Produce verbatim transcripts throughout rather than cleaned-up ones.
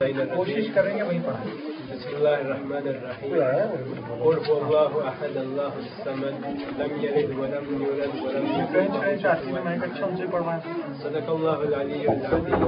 कोशिश करेंगे वहीं पढ़ाएं। बिस्मिल्लाहिर्रहमानिर्रहीम। कुल हुवल्लाहु अहद अल्लाहुस समद लम यलिद वलम यूलद वलम फ्रेंच फ्रेंच आती है, मैं अच्छा उनसे पढ़वाएं। सदक़ल्लाहुल अलीयुल अज़ीम।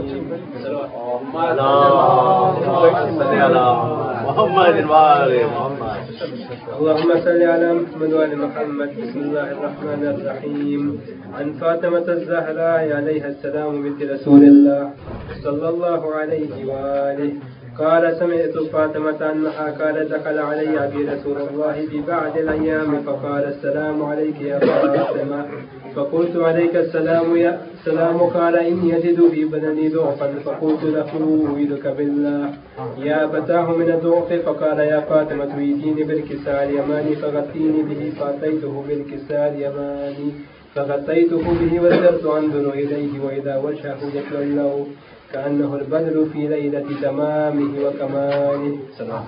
اللهم صل على محمد وآل محمد. بسم الله الرحمن الرحيم. عن فاطمة الزهراء عليها السلام بنت رسول الله صلى الله عليه وآله قال سمعت فاطمة أنها قالت دخل علي أبي رسول الله في بعض الأيام فقال السلام عليك يا فاطمة، فقلت عليك السلام يا سلام. قال إني أجد في بدني ضعفا، فقلت له أعوذك بالله يا فتاه من الضعف. فقال يا فاطمة ائتيني بالكساء اليماني فغطيني به، فأتيته بالكساء اليماني فغطيته به وسرت أنظر إليه وإذا وجهه يتولى كأنه البدر في ليلة تمامه وكماله. سلام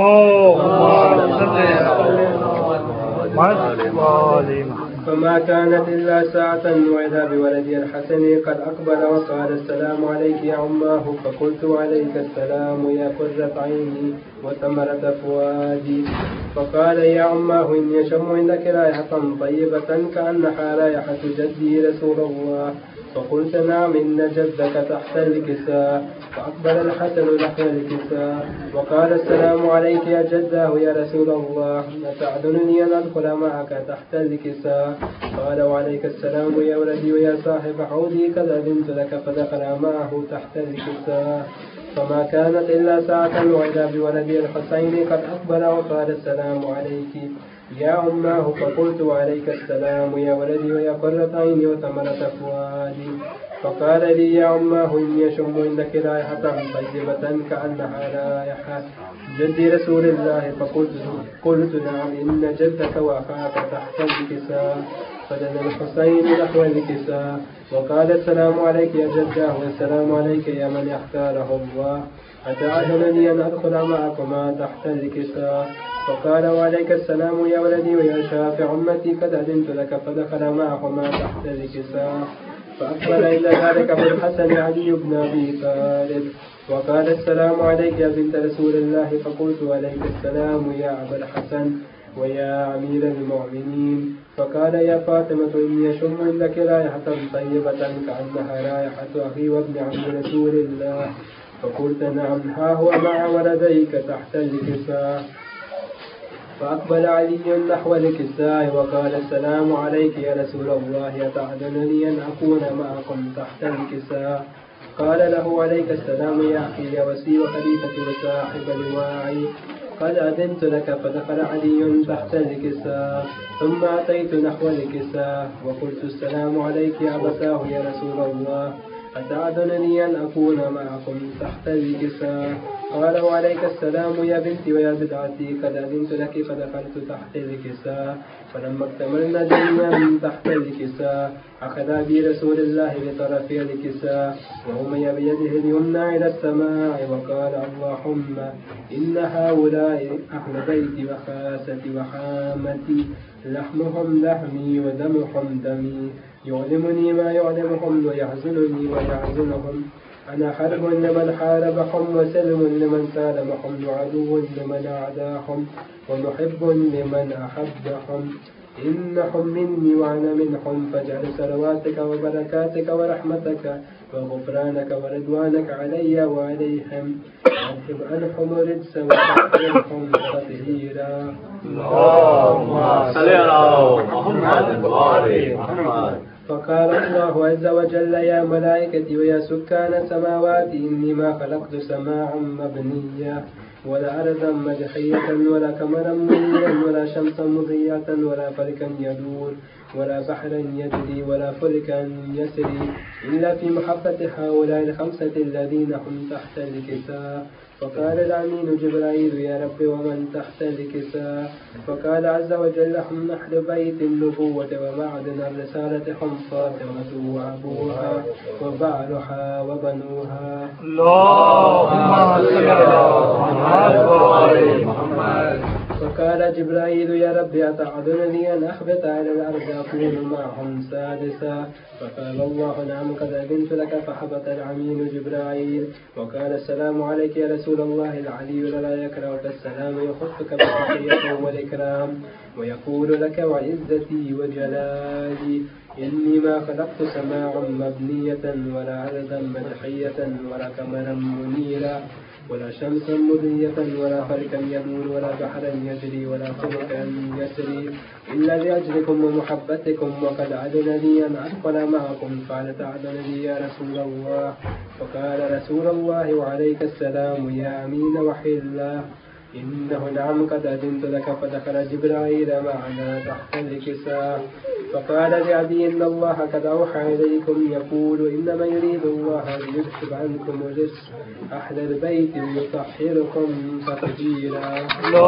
فما كانت إلا ساعة وإذا بولدي الحسن قد أقبل وقال السلام عليك يا عماه، فقلت عليك السلام يا قرة عيني وثمرة فؤادي. فقال يا عماه إني أشم عندك رائحة طيبة كأنها رائحة جدي رسول الله. فقلت نعم إن جدك تحت الكساء. فأقبل الحسن نحو الكساء وقال السلام عليك يا جداه يا رسول الله، أتعذرني أن أدخل معك تحت الكساء؟ قال وعليك السلام يا ولدي ويا صاحب حوضي، قد أذنت لك. فدخل معه تحت الكساء. فما كانت إلا ساعة وإذا بولدي الحسين قد أقبل وقال السلام عليك يا أماه. فقلت وعليك السلام يا ولدي ويا قرة عيني وثمرة فؤادي. فقال لي يا أماه إني أشم عندك رائحة طيبة كأنها رائحة جد رسول الله. فقلت قلت نعم إن جدك وأخاك تحت الكساء. فدنا الحسين نحو الكساء وقال السلام عليك يا جداه والسلام عليك يا من اختاره الله، أتعهدني أن أدخل معكما تحت الكساء؟ فقال وعليك السلام يا ولدي ويا شافع أمتي، قد أذنت لك. فدخل معهما تحت الكساء. فأقبل إلى ذلك بالحسن علي بن أبي طالب وقال السلام عليك يا بنت رسول الله. فقلت عليك السلام يا أبا الحسن ويا أمير المؤمنين. فقال يا فاطمة إني أشم عندك رائحة طيبة كأنها رائحة أخي وابن عم رسول الله. فقلت نعم ها هو مع ولديك تحت الكساء. فأقبل علي نحو الكساء وقال السلام عليك يا رسول الله، أتعذرني أن أكون معكم تحت الكساء؟ قال له عليك السلام يا أخي يا وسي وخليفة وصاحب لواعي، قد أذنت لك. فدخل علي تحت الكساء. ثم أتيت نحو الكساء وقلت السلام عليك يا أبتاه يا رسول الله، أتعذرني أن أكون معكم تحت الكساء؟ قال وعليك السلام يا بنتي ويا بدعتي، قد أذنت لك. فدخلت تحت الكساء. فلما اكتملنا جميعا تحت الكساء أخذ أبي رسول الله بطرف الكساء وهم بيده اليمنى إلى السماء وقال اللهم إن هؤلاء أهل بيتي وخاستي وحامتي، لحمهم لحمي ودمهم دمي، يعلمني ما يعلمهم ويحزنني ويحزنهم. أنا حرب لمن حاربهم وسلم لمن سالمهم وعدو لمن أعداهم ومحب لمن أحبهم. إنهم مني وأنا منهم، فاجعل صلواتك وبركاتك ورحمتك وغفرانك ورضوانك علي وعليهم، واذهب عنهم الرجس وطهرهم تطهيرا. اللهم صل على محمد وآل محمد. فقال الله عز وجل يا ملائكتي ويا سكان السماوات إني ما خلقت سماعا مبنيا ولا أرضا مدحية ولا قمرا منيرا ولا شمسا مضيئة ولا فلكا يدور ولا بحرا يجري ولا فلكا يسري إلا في محبة هؤلاء الخمسة الذين هم تحت الكساء. فقال الأمين جبرائيل يا رب ومن تحت الكساء؟ فقال عز وجل هم أهل بيت النبوة ومعدن الرسالة، هم فاطمة وأبوها وبعلها وبنوها. اللهم صل على محمد. فقال جبرائيل يا رب أتعذرني أن أخبط على الأرض أكون معهم سادسا فقال الله نعم قد أذنت لك فحبط العميل جبرائيل وقال السلام عليك يا رسول الله العلي لا يكرهك السلام يخفك بالتحية والإكرام ويقول لك وعزتي وجلالي إني ما خلقت سماعا مبنية ولا أرضا مدحية ولا قمرا منيرا ولا شمسا مضية ولا فلكا يمول ولا بحرا يجري ولا فلكا يسري إلا لأجلكم ومحبتكم وقد أذن لي أن أدخل معكم فعل تأذن لي يا رسول الله فقال رسول الله وعليك السلام يا أمين وحلا إنه نعم قد أذنت لك فدخل جبرائيل معنا تحت الكساء فقال لعدي إن الله قد أوحى إليكم يقول إنما يريد الله ليذهب عنكم الرجس أهل البيت ويطهركم تطهيرا.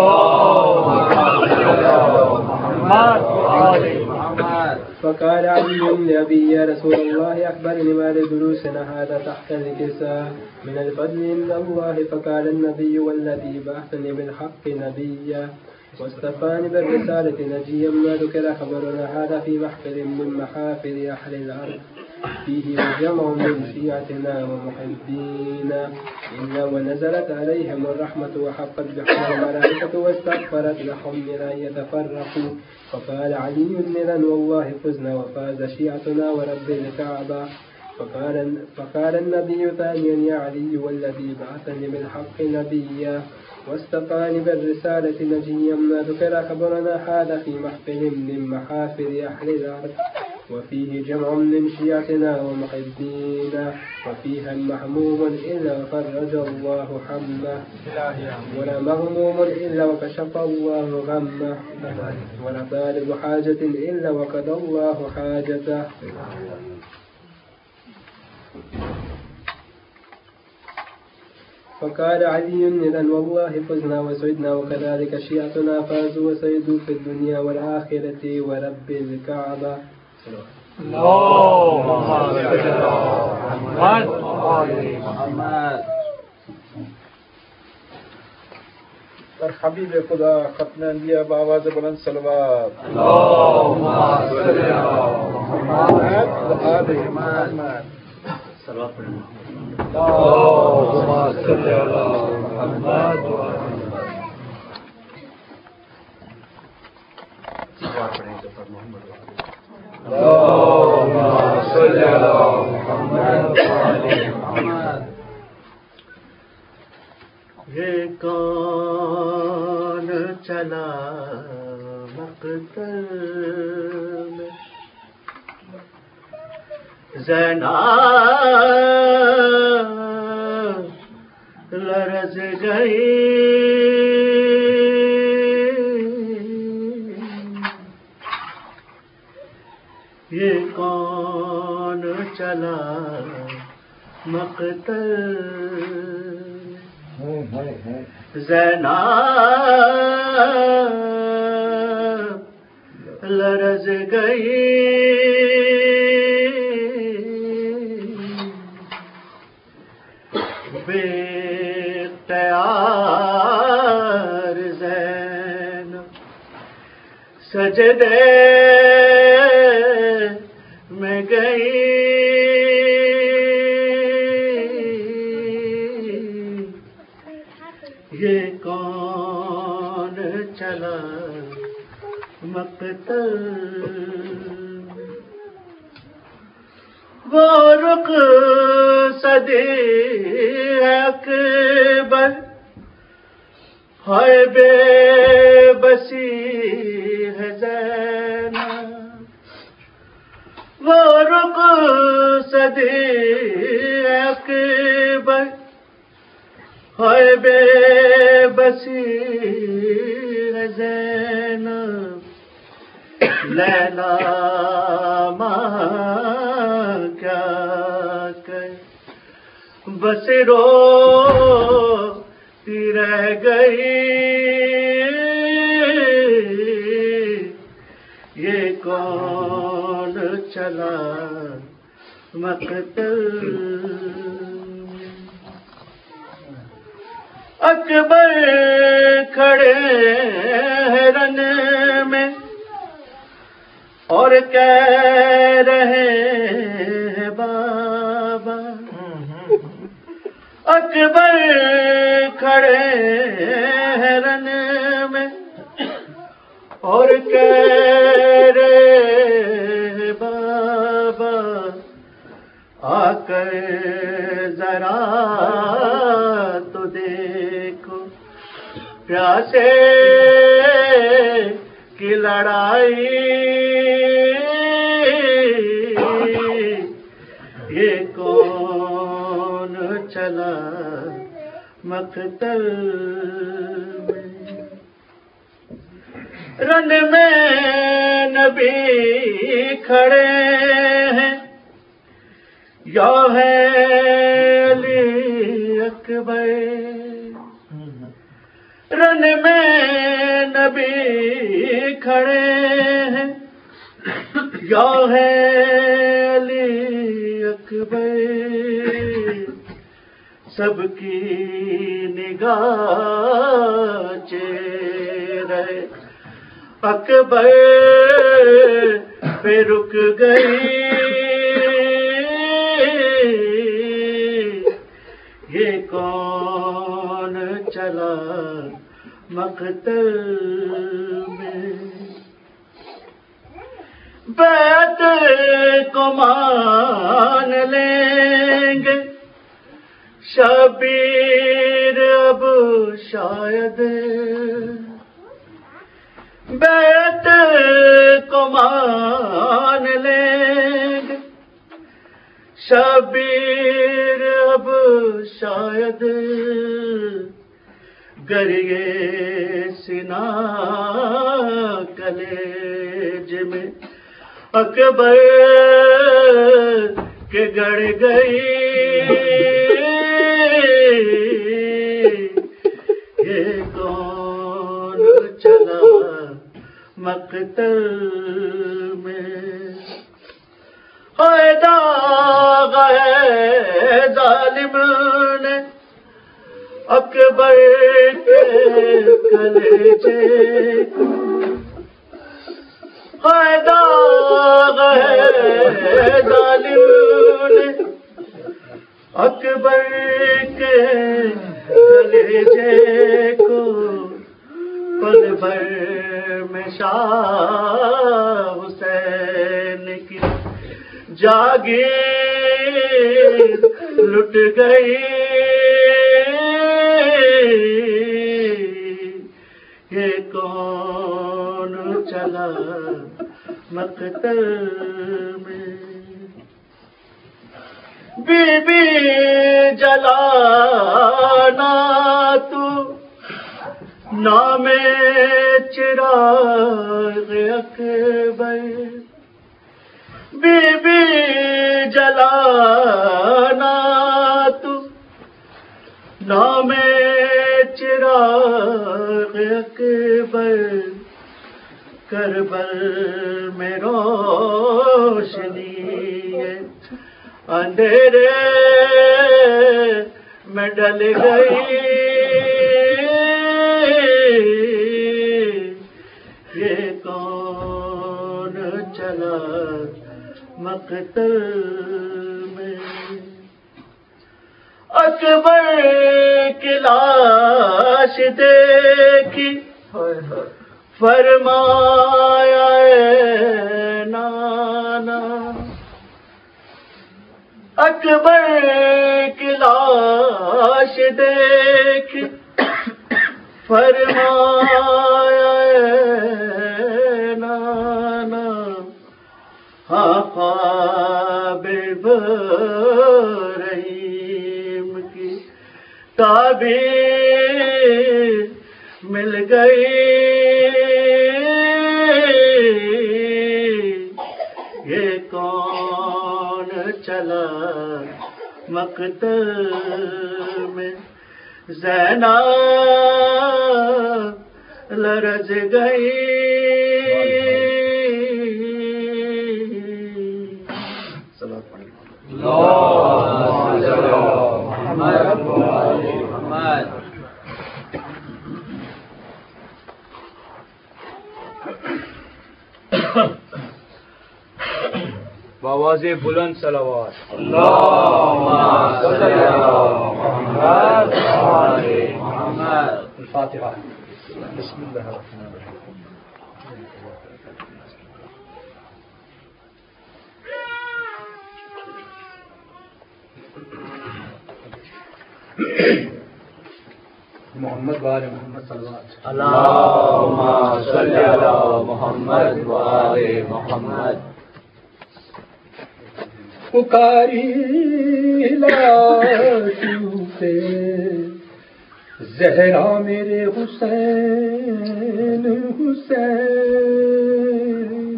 فقال علي لأبي يا رسول الله أخبرني ما لجلوسنا هذا تحت الكساء من الفضل من الله فقال النبي والذي بعثني بالحق نبيا واصطفاني بالرسالة نجيا ما ذكر خبرنا هذا في محفل من محافل أهل الأرض فيه جمع من شيعتنا ومحبينا إلا ونزلت عليهم الرحمة وحقت بحر الملائكة واستغفرت لهم لا يتفرقوا فقال علي إذن والله فزنا وفاز شيعتنا ورب الكعبة فقال, فقال النبي ثانيا يا علي والذي بعثني بالحق نبيا واستقاني بالرسالة نجيا ما ذكر خبرنا هذا في محفل من محافل أهل الأرض وفيه جمع من شيعتنا ومحبينا وفيها محموم إلا وفرج الله حمه ولا مغموم إلا وكشف الله غمه ولا طالب حاجة إلا وقضى الله حاجته. فقال علي إذن والله فزنا وسعدنا وكذلك شيعتنا فازوا وسعدوا في الدنيا والآخرة ورب الكعبة. اور حبیب خدا ختم انبیاء بآواز بلند صلوات یہ کون چلا مقتل میں زینب لرز گئی یہ کون چلا مقتل زینب لرز گئی بے اختیار زینب سجدے میں گئی یہ کون چلا مقتل وہ رخ صدی اکبر ہے بے بسی ہے زینب وہ رخ صدی اکبر ہے بے بسی ہے زینب لیلا ماں کیا کہ بس روتی رہ گئی یہ کون چلا مقتل اکبر کھڑے ہیں رن میں اور کہہ رہے ہیں بابا، اکبر کھڑے ہیں رن میں اور کہہ رہے بابا، آ کر ذرا تو دیکھو پیاسے کی لڑائی، یہ کون چلا مقتل میں، رن میں نبی کھڑے ہیں یا ہے علی اکبر، رن میں نبی کھڑے ہیں یا ہے علی اکبر، سب کی نگاہ چہرے اکبر پہ رک گئی، یہ کون چلا مقتل میں، بیعت کو مان لیں گے شبیر اب شاید، بیعت کو مان لیں گے شبیر اب شاید، گر یہ سینہ کلیج میں اکبر کے گڑ گئی، یہ کون چلا مقتل میں، اے داغ ہے ظالم نے اکبر کے کلیجے کو، اے داغ ہے ظالم نے اکبر کے کلیجے کو، پل بھر میں شاہ حسین کی جاگیر لٹ گئی، یہ کون چلا مقتل میں، بی بی جلانا تو نام چراغ اکبر، بی بی جلانا تو نام چراغ اکبر، کربل میں روشنی اندھیرے میں ڈل گئی، یہ کون چلا مقتل میں، اکبر کی لاش دیکھی فرمایا اے نانا، اکبر کی لاش دیکھ فرمایا اے نانا، ہاں خواب ابراہیم کی تعبیر مل گئی، یہ کون چلا مقتل میں، زینب لرز گئی، بآواز بلند صلوات. اللهم صل علی محمد وآل محمد. الفاتحہ. بسم اللہ الرحمن الرحیم. محمد وآل محمد صلوات. اللهم صل علی محمد وآل محمد. پکاری لاشوں پہ زہرا میرے حسین حسین،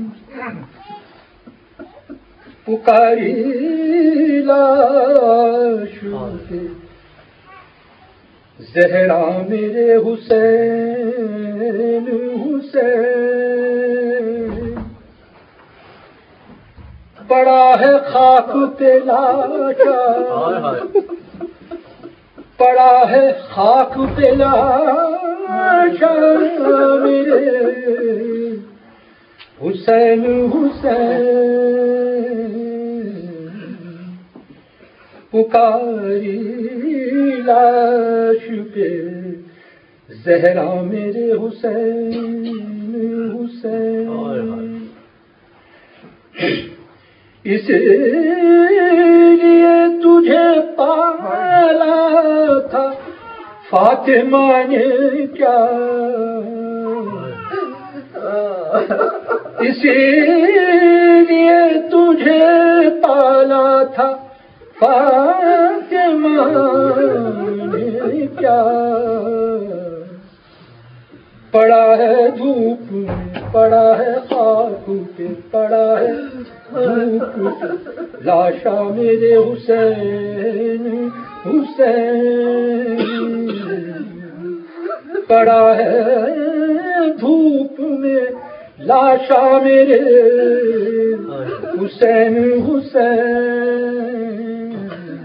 پکاری لاشوں پہ زہرا میرے حسین حسین، پڑا ہے خاک پہ لاشا، پڑا ہے خاک پہ لاشا میرے حسین حسین، پکاری لاش پہ زہرا میرے حسین حسین، اس لیے تجھے پالا تھا فاطمہ نے کیا، اسی لیے تجھے پالا تھا فاطمہ نے کیا، پڑا ہے دھوپ میں، پڑا ہے خاک پہ، پڑا ہے دھوپ پہ لاشا میرے حسین حسین، پڑا ہے دھوپ میں لاشا میرے حسین حسین،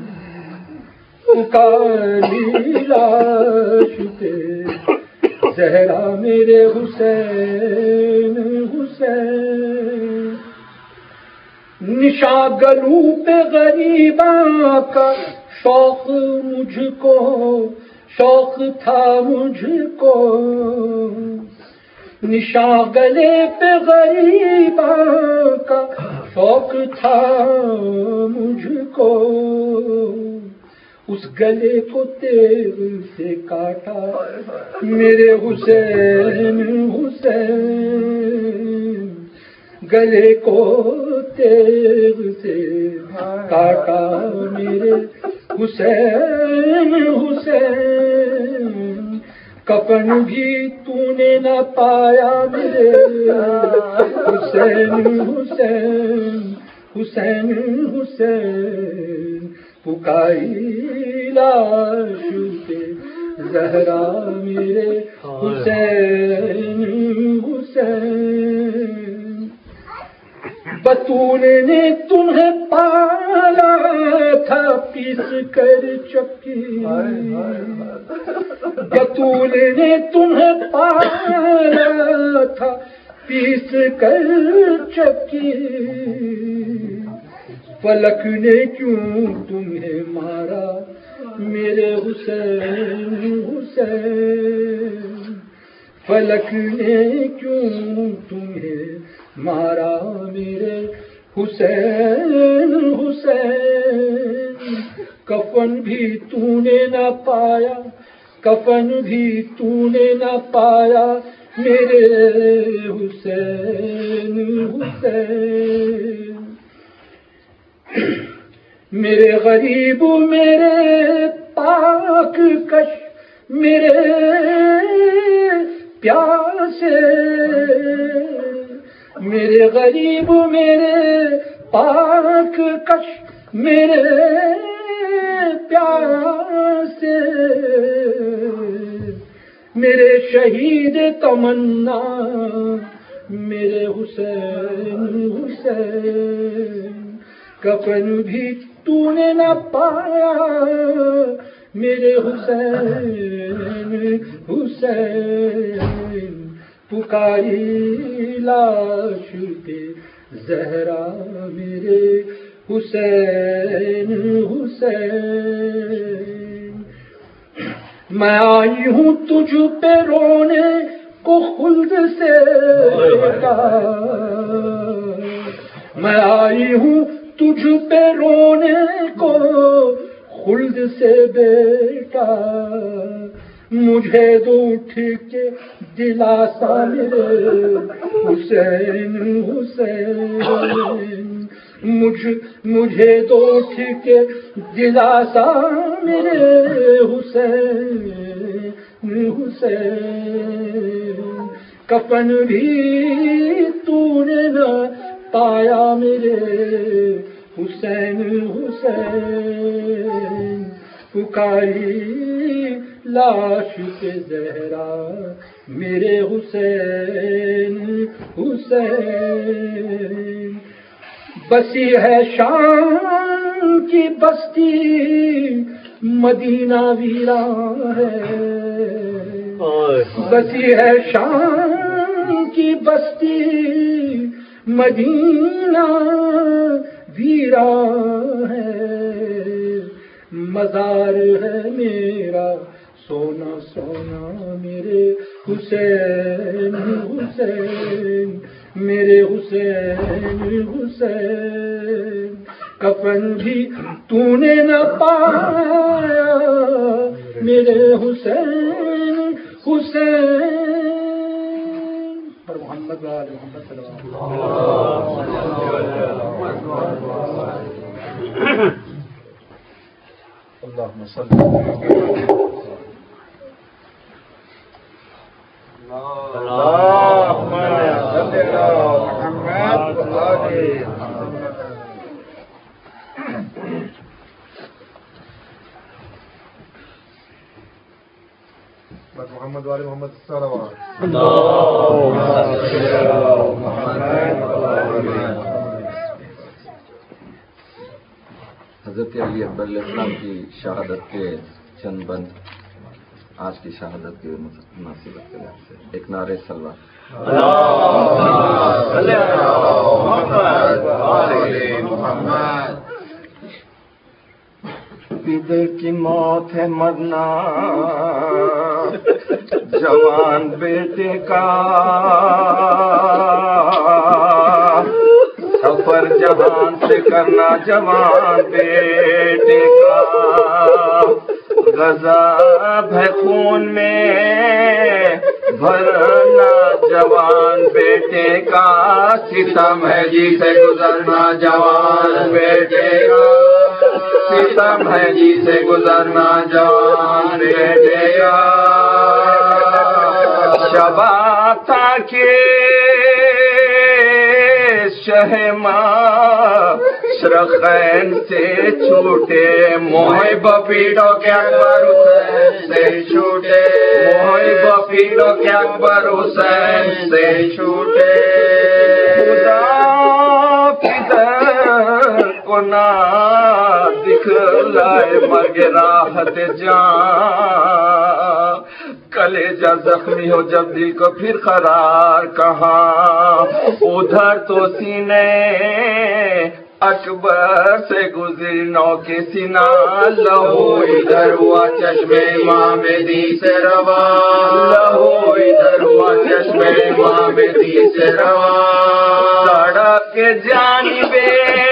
پکاری لاش پہ زہرا میرے حسین حسین، نشاں گلو پہ غریباں کا شوق مجھ کو، شوق تھا مجھ کو، نشاں گلے پہ غریباں کا شوق تھا مجھ کو، اس گلے کو تیر سے کاٹا میرے حسین حسین، گلے کو تیر سے کاٹا میرے حسین حسین، کفن بھی تو نے نہ پایا میرے حسین حسین حسین حسین، پکاری لاش پہ زہرا میرے حسین حسین، بطول نے تمہیں پالا تھا پیس کر چکی، بطول نے تمہیں پالا تھا پیس کر چکی، فلک نے کیوں تمہیں مارا میرے حسین حسین، فلک نے کیوں تمہیں مارا میرے حسین حسین، کفن بھی تو نے نہ پایا، کفن بھی تو نے نہ پایا میرے حسین حسین، میرے غریب میرے پاک کش میرے پیاسے، میرے غریب میرے پاک کش میرے پیاسے، میرے شہید تمنا میرے حسین حسین، کفن بھی تو نے نہ پایا میرے حسین حسین، پکاری لاش پہ زہرا میرے حسین حسین. میں آئی ہوں تجھ پہ رونے کو خلد سے بیٹا، میں آئی ہوں تجھ پہ رونے کو خلد سے بیٹا. مجھے دو اٹھ کے دلاسا میرے حسین حسین. مجھ مجھے دو اٹھ کے دلاسا میرے حسین حسین. کفن بھی تو نے نہ پایا میرے حسین حسین. پکاری لاش پہ زہرا میرے حسین حسین. بسی ہے شام کی بستی مدینہ ویران ہے، بسی ہے شام کی بستی مدینہ ویران ہے. مزار ہے میرا سونا سونا میرے حسین حسین میرے حسین حسین. کفن بھی تو نے نہ پایا میرے حسین حسین. پر محمد وآل محمد صلی اللہ اللهم صل على محمد وآل محمد صلوات. حضرت علی اکبر علیہ السلام کی شہادت کے چند بند آج کی شہادت کے مناسبت کے لحاظ سے ایک نعرے سلوات. پدر کی موت ہے مرنا جوان بیٹے کا، سفر جہان سے کرنا جوان بیٹے کا. غضب ہے خون میں بھرنا جوان بیٹے کا، ستم ہے جی سے گزرنا جوان بیٹے کا، ستم ہے جی سے گزرنا جوان بیٹے کا. شباب تھا کہ شہ مشرقین سے چھوٹے، محب پیڑوں کے اکبر حسین سے چھوٹے، محب پیڑوں کے اکبر حسین سے چھوٹے. خدا پدر کو نہ دکھلائے مرگ راحت جان، کلیجہ زخمی ہو جب دل کو پھر قرار کہاں. ادھر تو سینے اکبر سے گزری نو کے سینا، لہو ادھر ہوا چشمے امام دی سے روا، لہو ادھر ہوا چشمے امام دی سے روا. سڑک کے جانبے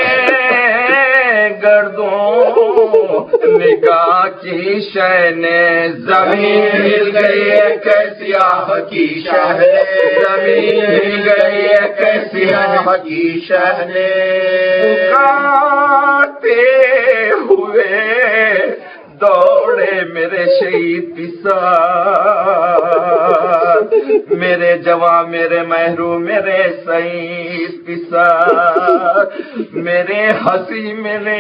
گردوں نگاہ کی شہنے، زمین مل گئی ہے کیسی آہ کی شہنے، زمین مل گئی ہے کیسی آہ کی شہنے. پکارتے ہوئے دوڑے میرے شہید پسار، میرے جواں میرے محروم میرے شہید پسار. میرے ہنسی میرے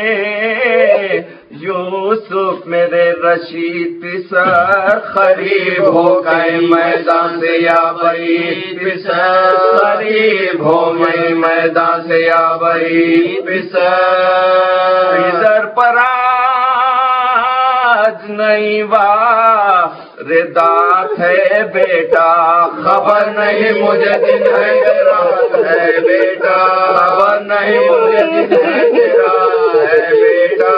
یوسف میرے رشید پسار، قریب ہو گئے میدان سے یا بعید پسار، قریب ہو گئے میدان سے یا بعید پسار. ادھر پر آج نہیں واردات ہے بیٹا خبر نہیں مجھے دن ہے کہ رات ہے بیٹا خبر نہیں مجھے دن ہے کہ رات ہے بیٹا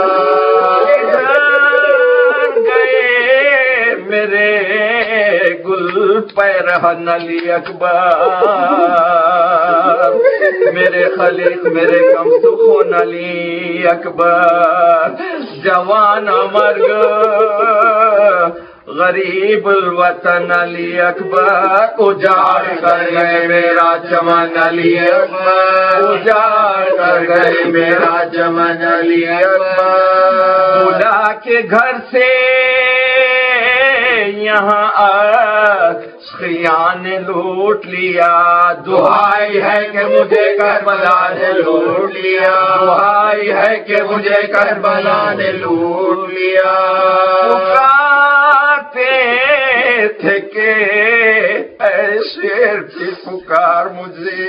میرے گل پیرہن علی اکبر میرے خلیق میرے کم سخن علی اکبر جوان مرگ غریب الوطن علی اکبر اجاڑ کر گئے میرا چمن علی اکبر اجاڑ کر گئے میرا چمن علی اکبر بلا کے گھر سے یہاں خیان نے لوٹ لیا دعائی ہے کہ مجھے کربلا نے لوٹ لیا دعائی ہے کہ مجھے کربلا نے لوٹ لیا پکارتے تھے کہ اے شیر کی پکار مجھے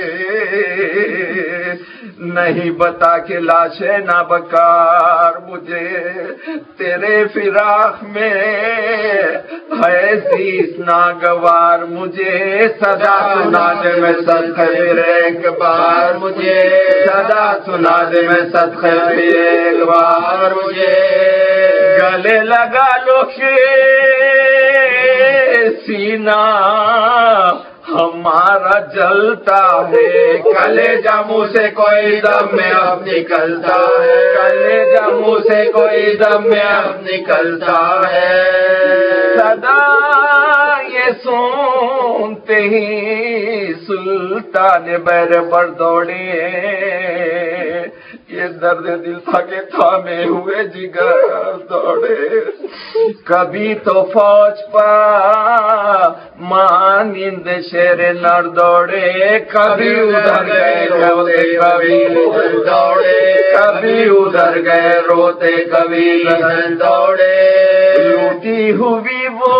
نہیں بتا کے لاشیں نہ بکار مجھے تیرے فراق میں ہے زیس ناگوار مجھے صدا سنا دے میں صدقے پھر ایک بار مجھے صدا سنا دے میں صدقے پھر ایک بار مجھے گلے لگا لو کہ سینہ ہمارا جلتا ہے کلیجہ منہ سے کوئی دم میں اب نکلتا ہے کلیجہ منہ سے کوئی دم میں اب نکلتا ہے صدا یہ سنتے ہی سلطان بیر بر دوڑے یہ درد دل تھا کہ تھامے ہوئے جگر دوڑے کبھی تو فوج پا مانند شیر نر دوڑے کبھی ادھر گئے روتے کبھی ادھر دوڑے کبھی ادھر گئے روتے کبھی ادھر دوڑے لوٹی ہوئی وہ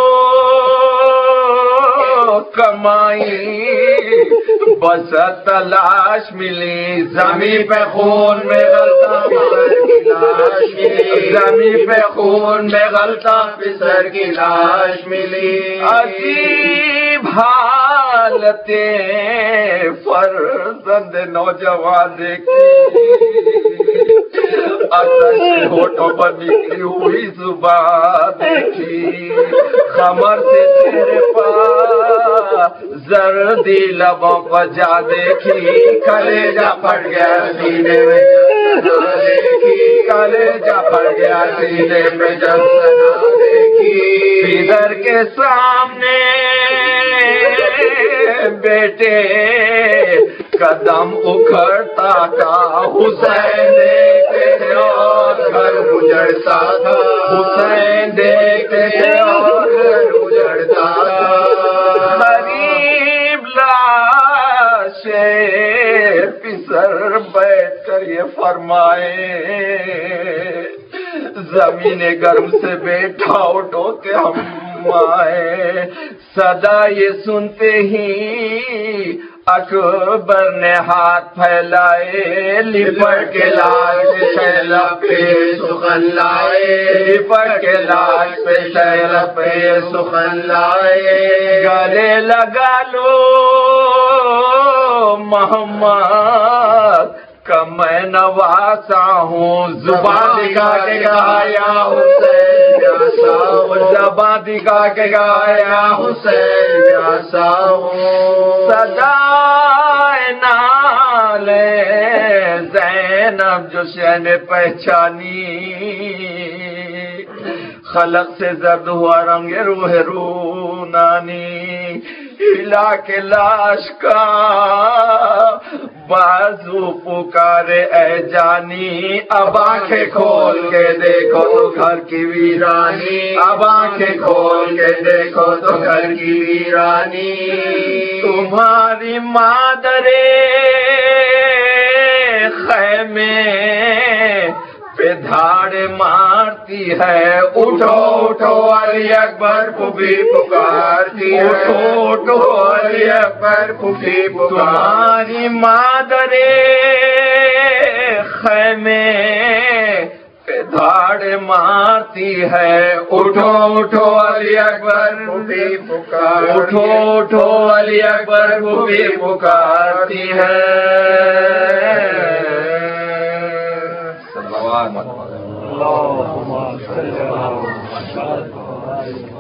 کمائی بس تلاش ملی زمین پہ خون میں غلطہ پسر کی لاش ملی زمین پہ خون میں غلطہ پسر کی لاش ملی عجیب حالتیں فرزند نوجوان دیکھی آتش ہوٹوں پر نکلی ہوئی زبان دیکھی خمر سے تیرے پاس زردی لبوں پر جا دیکھی کلیجہ پھٹ گیا سینے میں دیکھی کلیجہ پھٹ گیا سینے میں جب سنا دیکھی ادھر کے سامنے بیٹے قدم اکھڑتا تھا حسین دیکھتے تھے اور گھر اجڑتا تھا حسین دیکھتے تھے اور گھر اجڑتا تھا غریب لاشے پسر بیٹھ کر یہ فرمائے زمین گرم سے بیٹھا اٹھو کہ ہم آئے صدا یہ سنتے ہی اکبر نے ہاتھ پھیلائے لپٹ کے لاش پہ شیلب پہ سخن لائے لپٹ کے لاش پہ شیلب پہ سخن لائے گلے لگا لو محمد کا میں نواسا ہوں زبان دکھا کے گایا حسین جیسا ہوں زبان دکھا کے گایا حسین جیسا ہوں صدائے نالے زینب جو شہن پہچانی خلق سے زرد ہوا رنگ روح رونانی ہلا کے لاش کا بازو پکارے اے جانی اب آنکھیں کھول کے دیکھو تو گھر کی ویرانی اب آنکھیں کھول کے دیکھو تو گھر کی ویرانی تمہاری مادرے خیمے پہ دھاڑ مارتی ہے اٹھو اٹھو علی اکبر پھوپھی پکارتی ہے اٹھو اٹھو علی اکبر پھوپھی تمہاری مادرے خیمے پہ دھاڑ مارتی ہے اٹھو اٹھو علی اکبر بھی پکار اٹھو اٹھو علی اکبر بھی پکارتی ہے صلوات